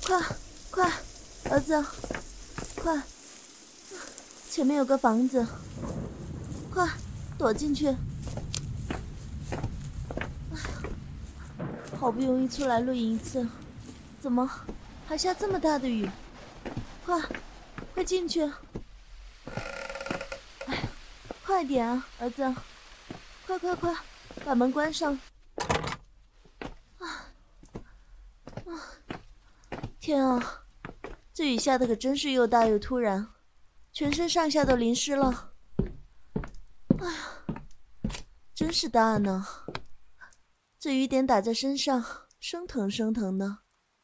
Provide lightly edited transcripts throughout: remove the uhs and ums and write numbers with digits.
快快，儿子，快！前面有个房子，快躲进去！哎呀，好不容易出来露营一次，怎么还下这么大的雨？快进去！哎呀，快点啊，儿子！快，把门关上！天啊，这雨下的可真是又大又突然，全身上下都淋湿了。哎呀，真是大呢！这雨点打在身上，生疼的。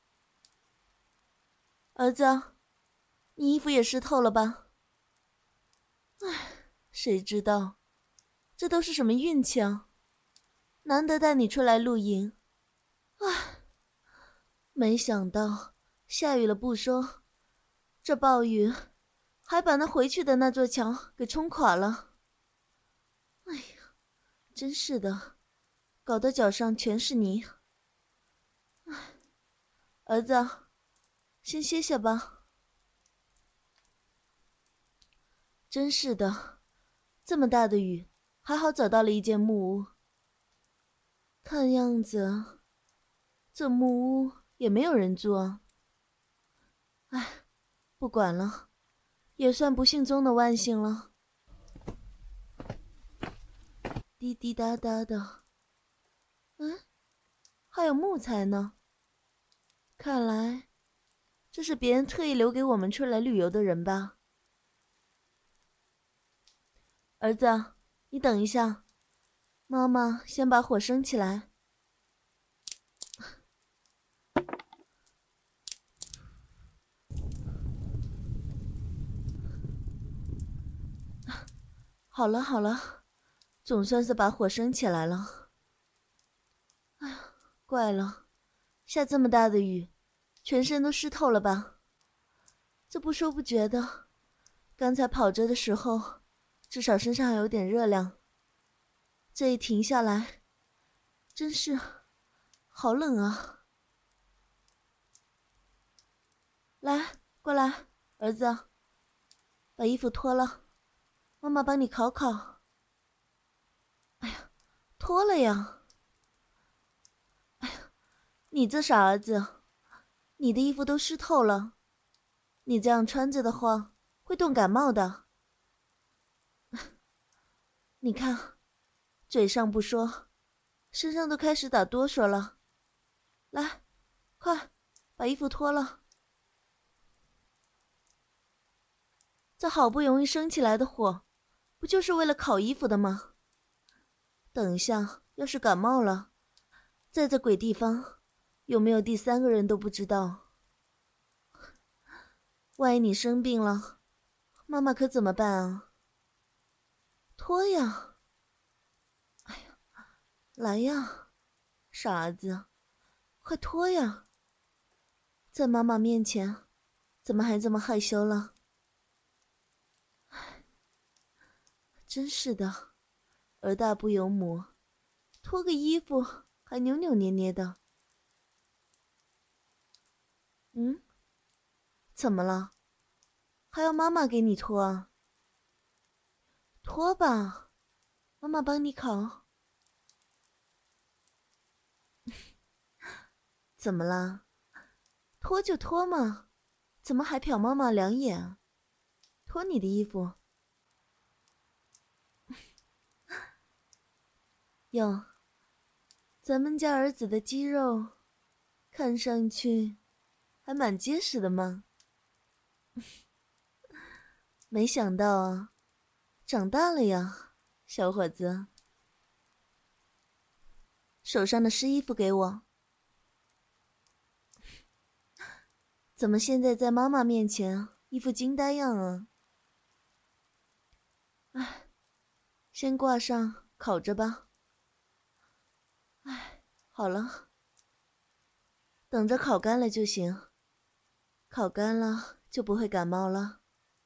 儿子，你衣服也湿透了吧？哎，谁知道，这都是什么运气啊！难得带你出来露营，哎，没想到下雨了不说，这暴雨还把那回去的那座桥给冲垮了。哎呀，真是的，搞得脚上全是泥。哎，儿子，先歇歇吧。真是的，这么大的雨，还好找到了一间木屋。看样子，这木屋也没有人住啊。哎，不管了，也算不幸中的万幸了。滴滴答答的，还有木材呢。看来，这是别人特意留给我们出来旅游的人吧。儿子，你等一下，妈妈先把火生起来。好了，总算是把火生起来了。哎呀，怪了，下这么大的雨，全身都湿透了吧？这不说不觉的，刚才跑着的时候，至少身上还有点热量。这一停下来，真是好冷啊！来，过来，儿子，把衣服脱了，妈妈帮你烤烤。哎呀，脱了呀！哎呀，你这傻儿子，你的衣服都湿透了，你这样穿着的话，会冻感冒的。你看，嘴上不说，身上都开始打哆嗦了。来，快，把衣服脱了。这好不容易升起来的火，不就是为了烤衣服的吗？等一下，要是感冒了，在这鬼地方，有没有第三个人都不知道。万一你生病了，妈妈可怎么办啊？脱呀！哎呀，来呀，傻儿子，快脱呀！在妈妈面前，怎么还这么害羞了？唉，真是的，儿大不由母，脱个衣服还扭扭捏捏的。怎么了？还要妈妈给你脱啊？脱吧，妈妈帮你烤。怎么啦？脱就脱嘛，怎么还瞟妈妈两眼啊？脱你的衣服。哟，咱们家儿子的肌肉，看上去还蛮结实的嘛。没想到啊，长大了呀，小伙子。手上的湿衣服给我。怎么现在在妈妈面前一副惊呆样啊？哎，先挂上烤着吧。哎，好了，等着烤干了就行，烤干了就不会感冒了。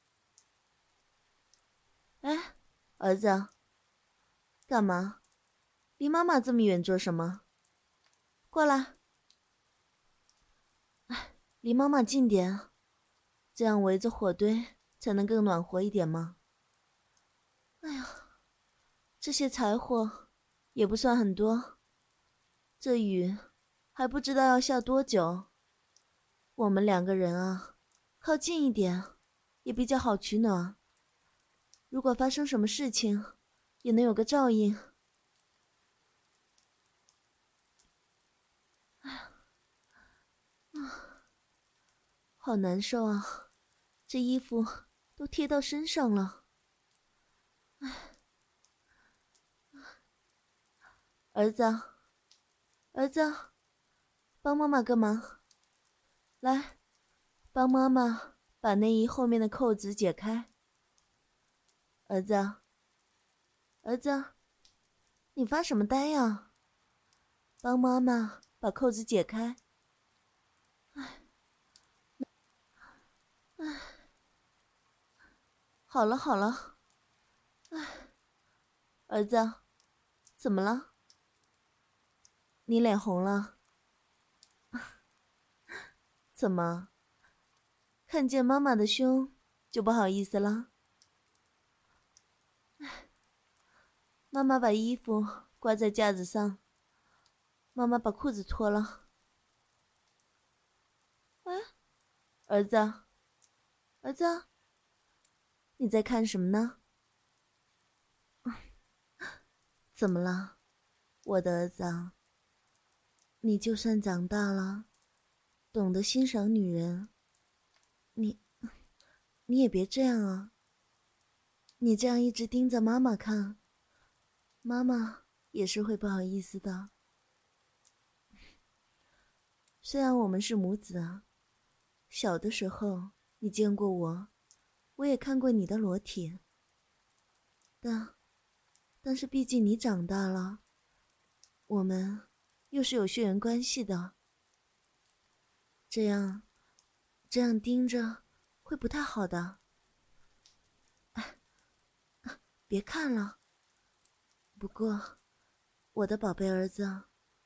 哎，儿子，干嘛？离妈妈这么远做什么？过来。 离妈妈近点，这样围着火堆才能更暖和一点嘛。哎呀，这些柴火也不算很多，这雨还不知道要下多久。我们2个人啊，靠近一点也比较好取暖。如果发生什么事情，也能有个照应。好难受啊，这衣服都贴到身上了。儿子，儿子，帮妈妈个忙，来，帮妈妈把内衣后面的扣子解开。儿子，儿子，你发什么呆呀？帮妈妈把扣子解开。好了好了，儿子，怎么了？你脸红了？怎么？看见妈妈的胸就不好意思了？妈妈把衣服挂在架子上，妈妈把裤子脱了。哎，儿子，儿子，你在看什么呢？怎么了，我的儿子啊？你就算长大了，懂得欣赏女人，你也别这样啊。你这样一直盯着妈妈看，妈妈也是会不好意思的。虽然我们是母子啊，小的时候你见过我，我也看过你的裸体，但是毕竟你长大了，我们又是有血缘关系的，这样盯着会不太好的。别看了。不过，我的宝贝儿子，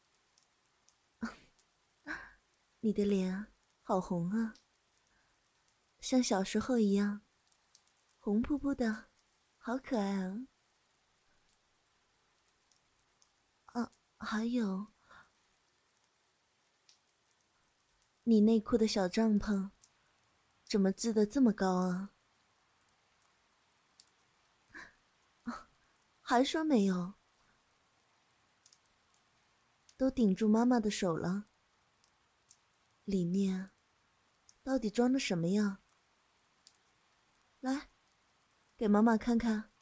你的脸好红啊，像小时候一样，红扑扑的，好可爱啊！啊，还有，你内裤的小帐篷，怎么织得这么高啊？还说没有？都顶住妈妈的手了，里面到底装的什么呀？来，给妈妈看看。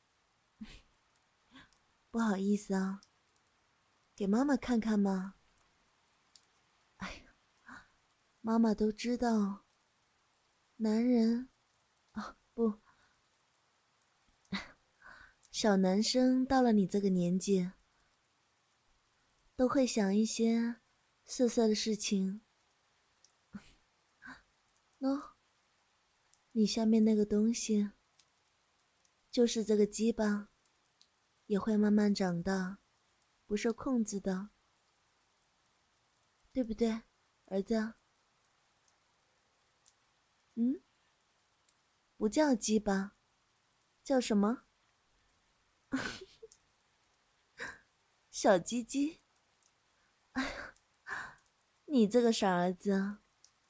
不好意思啊，给妈妈看看嘛。哎呀，妈妈都知道，男人，啊，不，小男生到了你这个年纪，都会想一些色色的事情。喏，你下面那个东西，就是这个鸡巴，也会慢慢长大，不受控制的，对不对，儿子？嗯，不叫鸡巴，叫什么？小鸡鸡。哎呀，你这个傻儿子啊！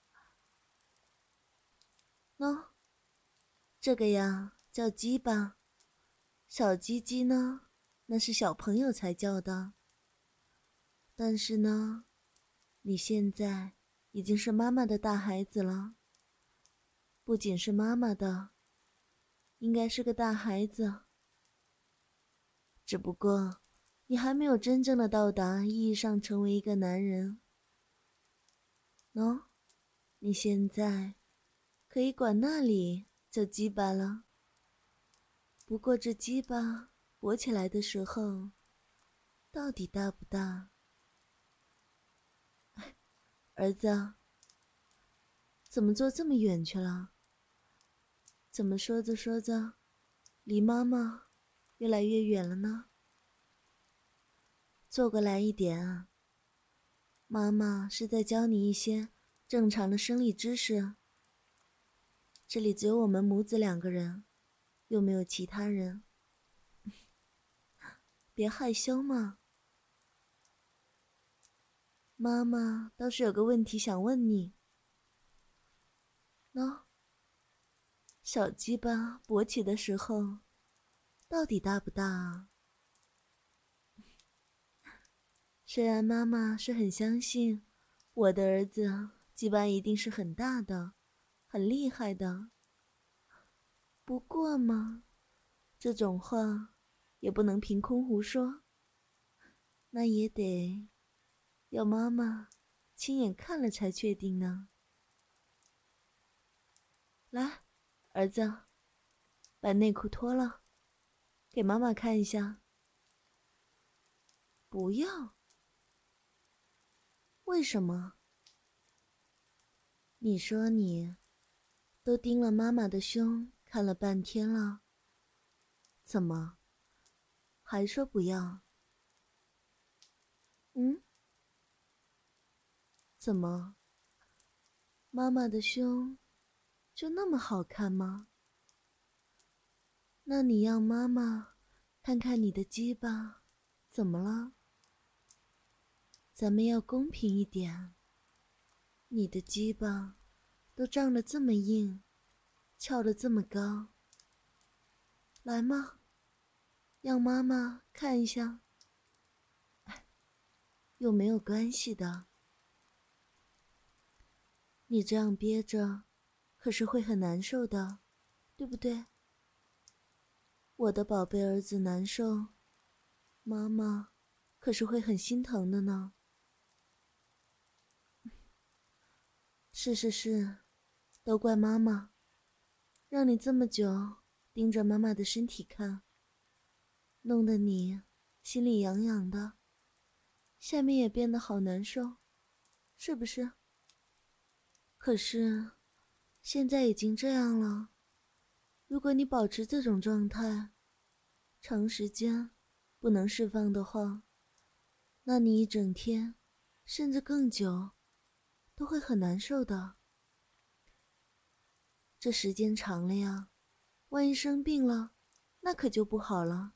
喏，这个呀叫鸡巴，小鸡鸡呢，那是小朋友才叫的。但是呢，你现在已经是妈妈的大孩子了，不仅是妈妈的，应该是个大孩子。只不过，你还没有真正的到达意义上成为一个男人。喏，你现在可以管那里叫鸡巴了。不过这鸡巴勃起来的时候，到底大不大？儿子，怎么坐这么远去了？怎么说着说着，离妈妈越来越远了呢？坐过来一点啊，妈妈是在教你一些正常的生理知识。这里只有我们母子2个人，又没有其他人。别害羞嘛。妈妈倒是有个问题想问你。喏，小鸡巴勃起的时候，到底大不大啊？虽然妈妈是很相信我的儿子鸡巴一定是很大的，很厉害的。不过嘛，这种话也不能凭空胡说，那也得要妈妈亲眼看了才确定呢。来，儿子，把内裤脱了，给妈妈看一下。不要。为什么？你说你都盯了妈妈的胸看了半天了，怎么还说不要？怎么？妈妈的胸就那么好看吗？那你让妈妈看看你的鸡巴，怎么了？咱们要公平一点。你的鸡巴都胀得这么硬，翘得这么高。来嘛，让妈妈看一下。又没有关系的。你这样憋着，可是会很难受的，对不对？我的宝贝儿子难受，妈妈可是会很心疼的呢。是，都怪妈妈，让你这么久盯着妈妈的身体看，弄得你心里痒痒的，下面也变得好难受，是不是？可是现在已经这样了，如果你保持这种状态，长时间不能释放的话，那你一整天甚至更久都会很难受的。这时间长了呀，万一生病了，那可就不好了。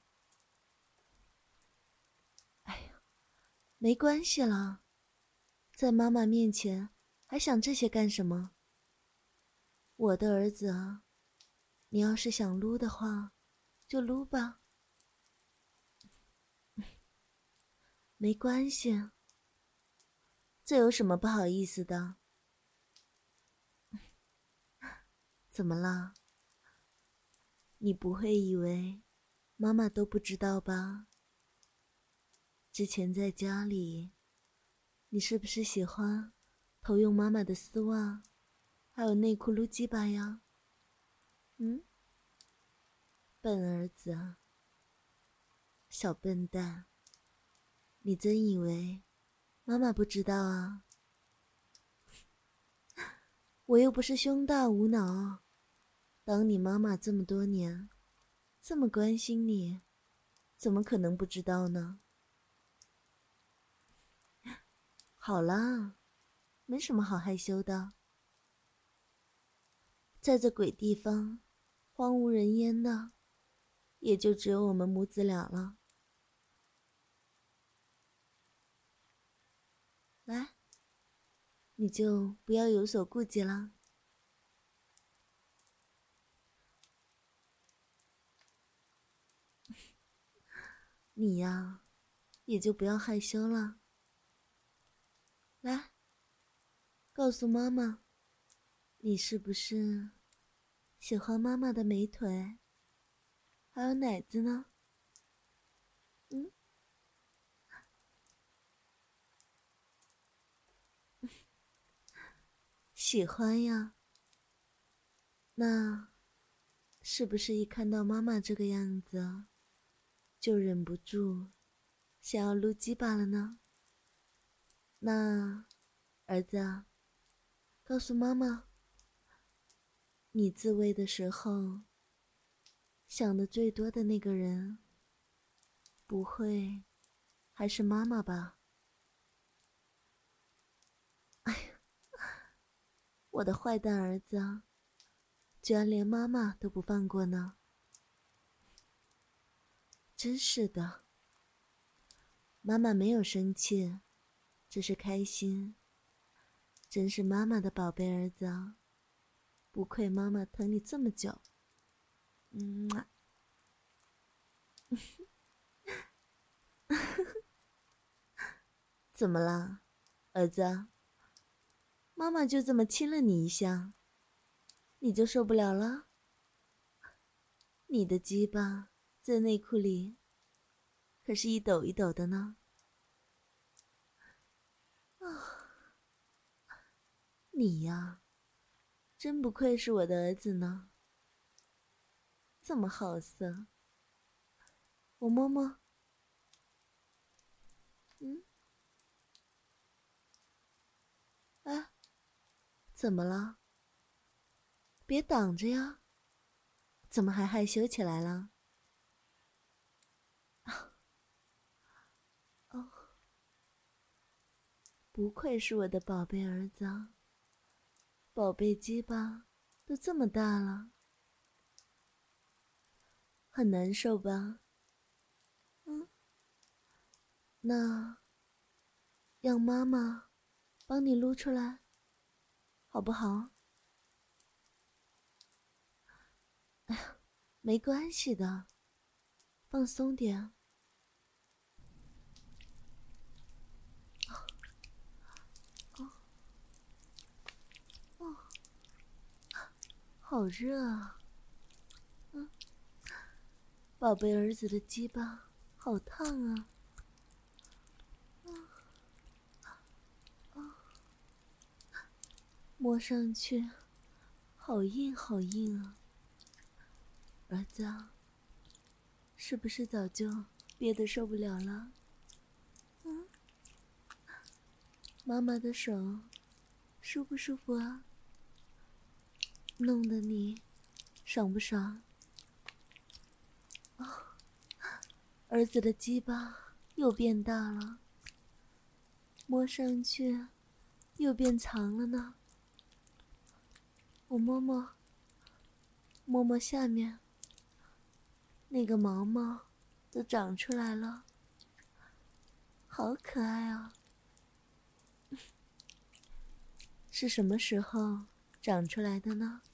哎呀，没关系啦，在妈妈面前还想这些干什么？我的儿子啊，你要是想撸的话，就撸吧。没关系，这有什么不好意思的？怎么了？你不会以为妈妈都不知道吧？之前在家里，你是不是喜欢偷用妈妈的丝袜，还有内裤撸鸡巴呀？笨儿子啊，小笨蛋，你真以为妈妈不知道啊？我又不是胸大无脑，当你妈妈这么多年，这么关心你，怎么可能不知道呢？好啦，没什么好害羞的。在这鬼地方，荒无人烟的，也就只有我们母子俩了。来，你就不要有所顾忌了。你呀，也就不要害羞了。来，告诉妈妈，你是不是喜欢妈妈的美腿，还有奶子呢？喜欢呀。那是不是一看到妈妈这个样子，就忍不住想要撸鸡巴了呢？那儿子啊，告诉妈妈，你自慰的时候想的最多的那个人，不会还是妈妈吧？ 我的坏蛋儿子，居然连妈妈都不放过呢！真是的，妈妈没有生气，只是开心。真是妈妈的宝贝儿子啊，不愧妈妈疼你这么久。怎么了，儿子？妈妈就这么亲了你一下，你就受不了了？你的鸡巴在内裤里可是一抖一抖的呢。你呀，真不愧是我的儿子呢，这么好色。我摸摸。哎，怎么了？别挡着呀，怎么还害羞起来了？哦，不愧是我的宝贝儿子啊，宝贝鸡巴都这么大了，很难受吧？那让妈妈帮你撸出来，好不好？哎呀，没关系的，放松点。好热啊！宝贝儿子的鸡巴好烫啊！摸上去好硬好硬啊！儿子啊，是不是早就憋得受不了了？妈妈的手舒不舒服啊？弄得你爽不爽？儿子的鸡巴又变大了，摸上去又变长了呢。我摸摸，摸摸下面，那个毛毛都长出来了，好可爱啊！是什么时候长出来的呢？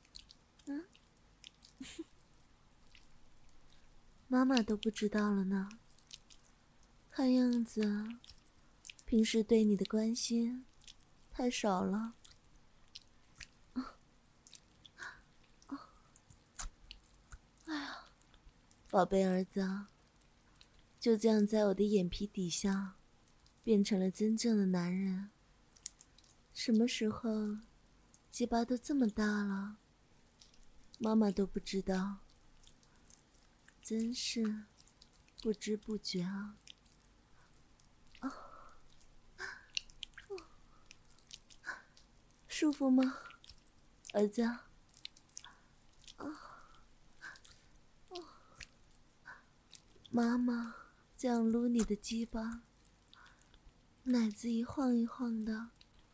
妈妈都不知道了呢。看样子，平时对你的关心太少了。哎呀，宝贝儿子，就这样在我的眼皮底下，变成了真正的男人。什么时候，鸡巴都这么大了，妈妈都不知道，真是不知不觉啊。舒服吗，儿子？妈妈这样撸你的鸡巴，奶子一晃一晃的。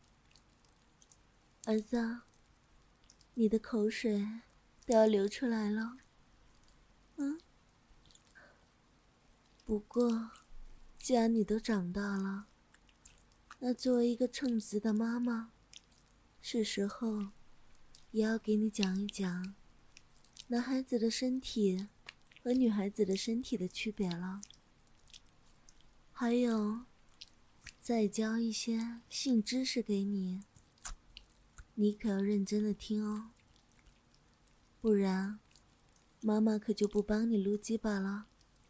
儿子，你的口水都要流出来了。不过，既然你都长大了，那作为一个称职的妈妈，是时候也要给你讲一讲男孩子的身体和女孩子的身体的区别了。还有，再教一些性知识给你，你可要认真的听哦，不然妈妈可就不帮你撸鸡巴了。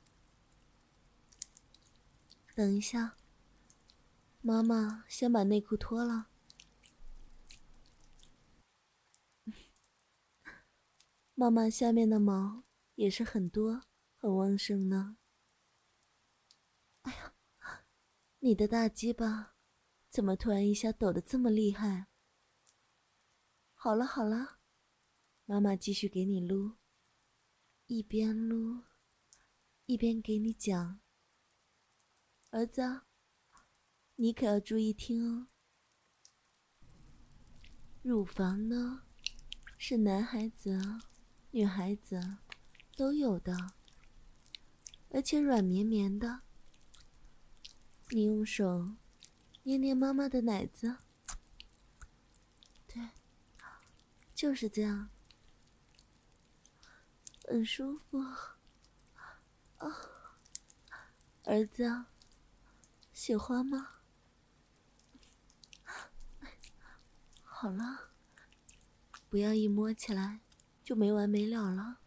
等一下，妈妈先把内裤脱了。妈妈下面的毛也是很多很旺盛呢。哎呀，你的大鸡巴怎么突然一下抖得这么厉害？好了好了，妈妈继续给你撸，一边撸一边给你讲。儿子，你可要注意听哦。 乳房呢，是男孩子、女孩子都有的，而且软绵绵的。你用手捏捏妈妈的奶子，对，就是这样，很舒服。儿子，喜欢吗？好了，不要一摸起来就没完没了了。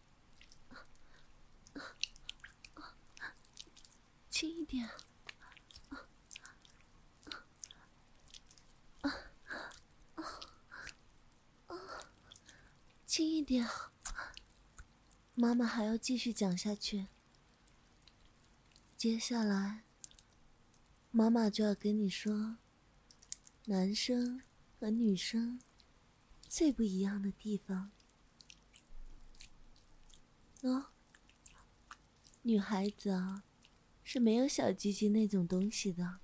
轻一点。轻一点。妈妈还要继续讲下去。接下来，妈妈就要跟你说，男生和女生最不一样的地方。女孩子啊，是没有小鸡鸡那种东西的。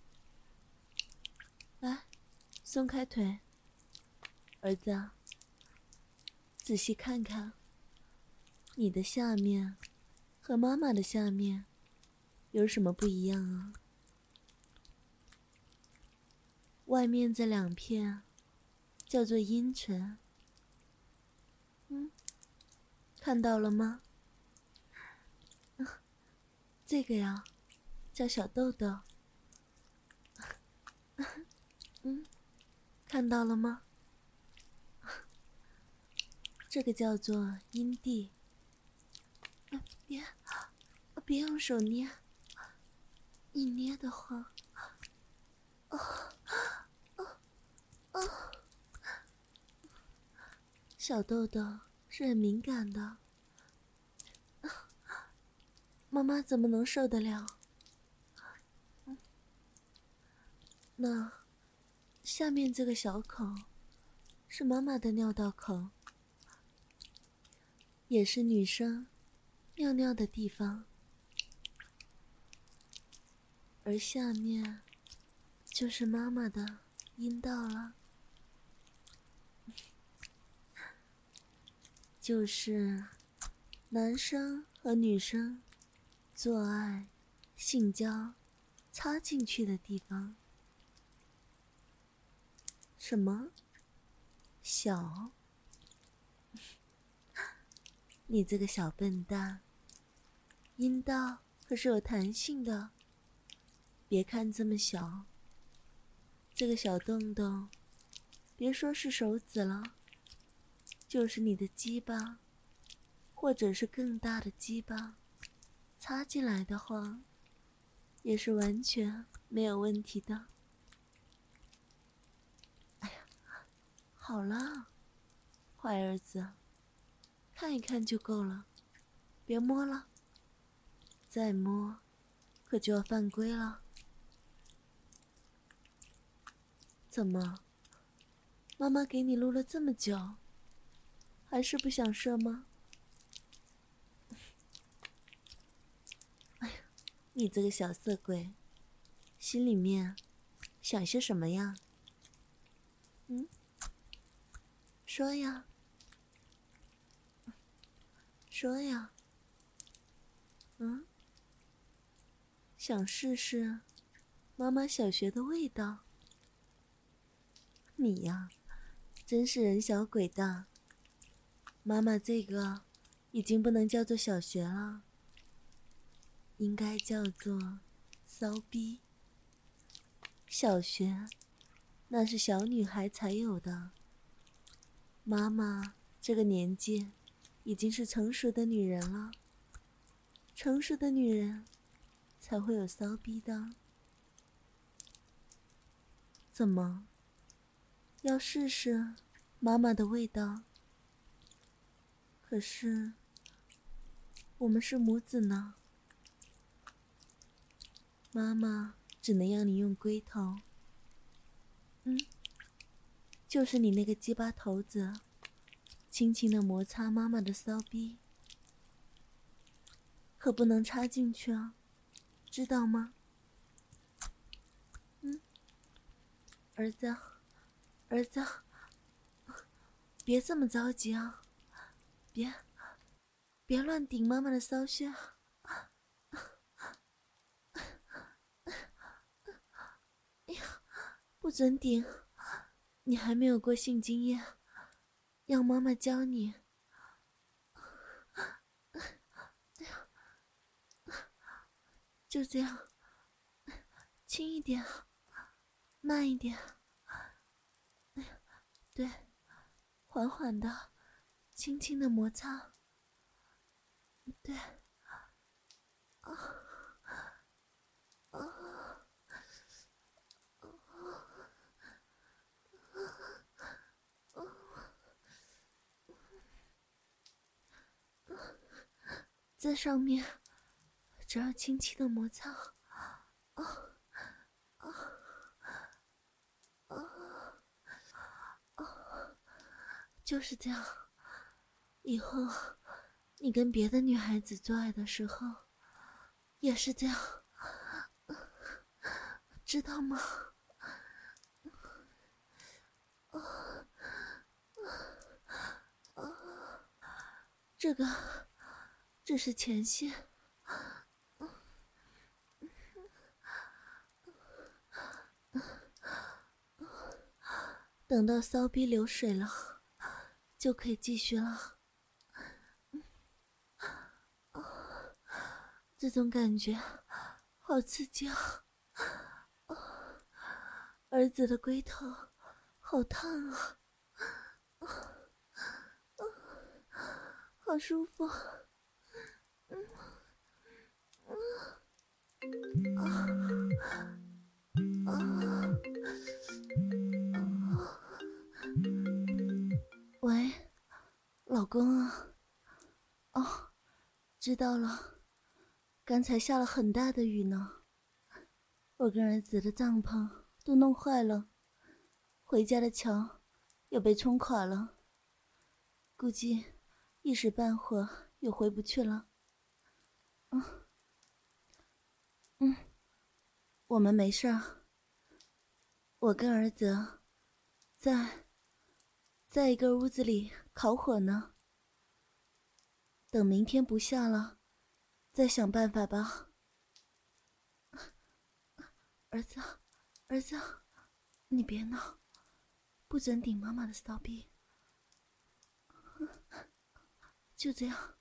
来，松开腿。儿子，仔细看看，你的下面和妈妈的下面有什么不一样啊？外面这2片叫做阴唇，看到了吗？这个呀，叫小豆豆。看到了吗？这个叫做阴蒂。别用手捏，一捏的话，小豆豆是很敏感的，妈妈怎么能受得了？那下面这个小口是妈妈的尿道口，也是女生尿尿的地方，而下面就是妈妈的阴道了，就是男生和女生做爱、性交、插进去的地方。什么？小？你这个小笨蛋，阴道可是有弹性的，别看这么小，这个小洞洞，别说是手指了，就是你的鸡巴，或者是更大的鸡巴，插进来的话，也是完全没有问题的。哎呀，好了，坏儿子，看一看就够了，别摸了，再摸可就要犯规了。怎么，妈妈给你录了这么久，还是不想射吗？哎呀，你这个小色鬼，心里面想些什么呀？说呀，说呀。想试试妈妈小学的味道。你呀，真是人小鬼大。妈妈这个已经不能叫做小学了，应该叫做骚逼。小学那是小女孩才有的，妈妈这个年纪已经是成熟的女人了，成熟的女人才会有骚逼的。怎么，要试试妈妈的味道？可是我们是母子呢，妈妈只能让你用龟头，就是你那个鸡巴头子，轻轻地摩擦妈妈的骚逼，可不能插进去啊，知道吗？儿子，儿子， 别这么着急啊，别乱顶妈妈的骚穴。哎呀，不准顶，你还没有过性经验，让妈妈教你。就这样，轻一点，慢一点。对，缓缓的，轻轻的摩擦。对，在上面，只要轻轻的摩擦。就是这样，以后你跟别的女孩子做爱的时候，也是这样，知道吗？这个只是前戏，等到骚逼流水了，就可以继续了。这种感觉好刺激啊！儿子的龟头好烫啊！好舒服。喂，老公啊。哦，知道了。刚才下了很大的雨呢，我跟儿子的帐篷都弄坏了，回家的桥又被冲垮了，估计一时半会儿又回不去了。我们没事儿。我跟儿子在一个屋子里烤火呢，等明天不下了再想办法吧。儿子，你别闹，不准顶妈妈的骚逼。就这样。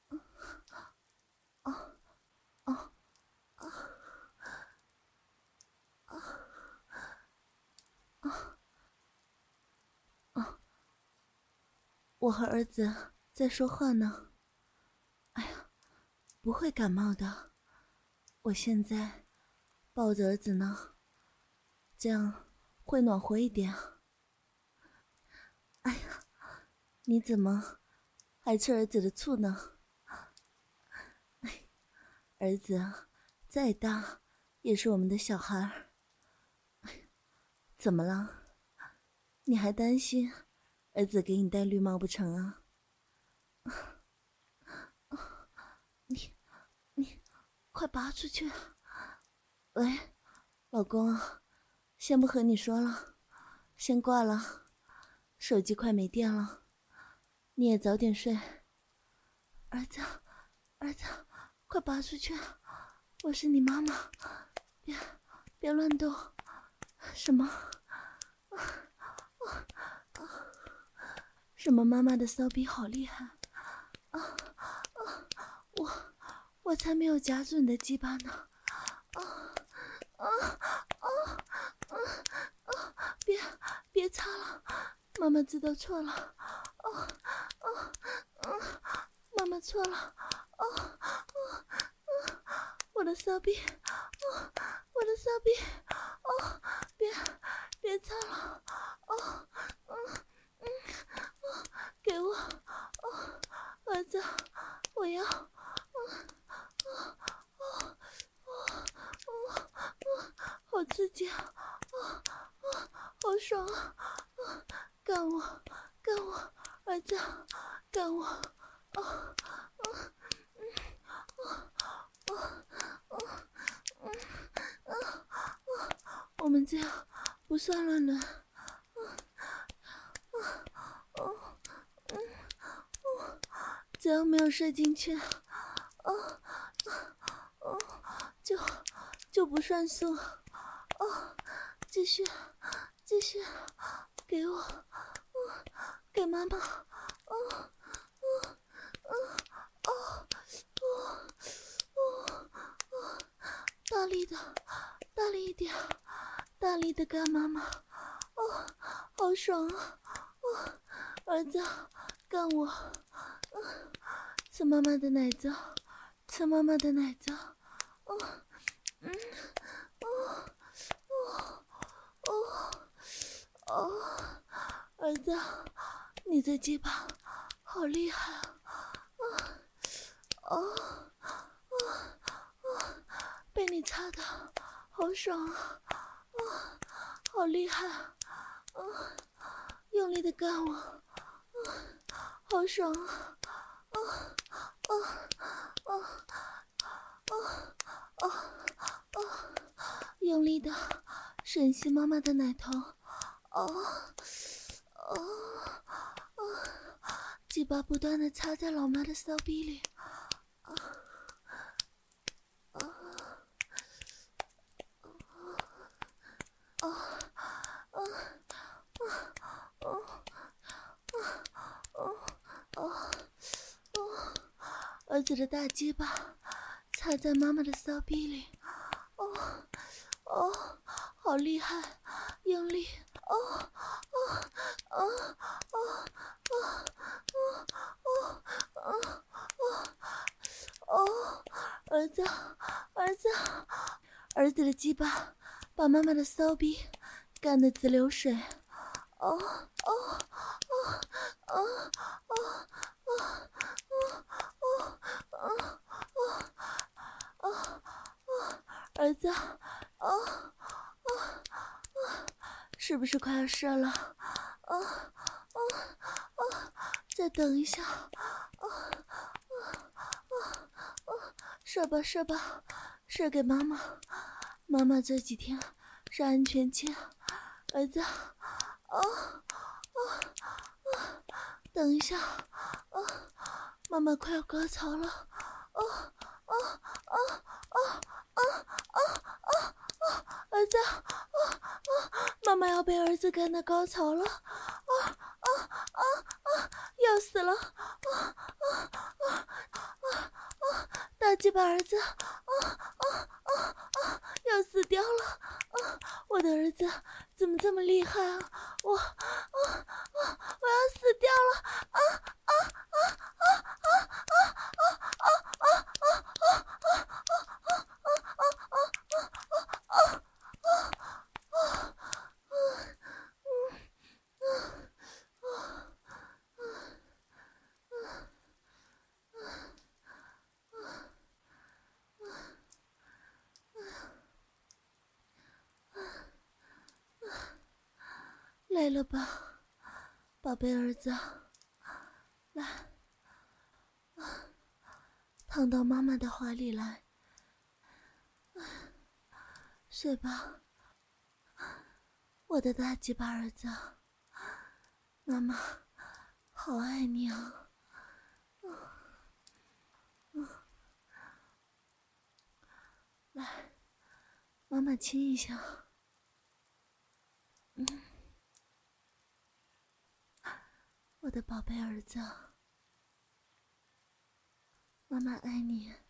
我和儿子在说话呢。哎呀，不会感冒的，我现在抱着儿子呢，这样会暖和一点。哎呀，你怎么还吃儿子的醋呢？儿子再大也是我们的小孩。怎么了？你还担心儿子给你戴绿帽不成啊？你快拔出去。喂，老公啊，先不和你说了，先挂了，手机快没电了，你也早点睡。儿子，快拔出去，我是你妈妈，别乱动。什么？什么妈妈的骚逼好厉害我才没有夹住你的鸡巴呢。别擦了，妈妈知道错了。妈妈错了。我的骚逼，我的骚逼，别擦了。给我，儿子，我要。好刺激啊！好爽啊！干我，儿子，干我！我们这样不算乱伦。 只要没有射进去，就不算数。继续，给我，给妈妈，大力的，大力一点，大力的干妈妈，好爽啊！儿子，干我，吃妈妈的奶罩，吃妈妈的奶罩，儿子，你这鸡巴好厉害啊！被你插的好爽啊！好厉害啊！用力的干我，好爽啊！用力的吮吸妈妈的奶头，鸡巴不断的插在老妈的骚逼里，儿子的大鸡巴插在妈妈的骚逼里，好厉害，用力，儿子，儿子的鸡巴把妈妈的骚逼干得直流水，儿子，是不是快要射了？再等一下，射吧，射给妈妈。妈妈这几天是安全期，儿子，等一下，妈妈快要高潮了，儿子，妈妈要被儿子干到高潮了，要死了，大鸡巴儿子，要死掉了，我的儿子怎么这么厉害啊？我要死掉了，累了吧，宝贝儿子，来，躺到妈妈的怀里来，睡吧，我的大鸡巴儿子，妈妈好爱你啊！来，妈妈亲一下，我的宝贝儿子，妈妈爱你。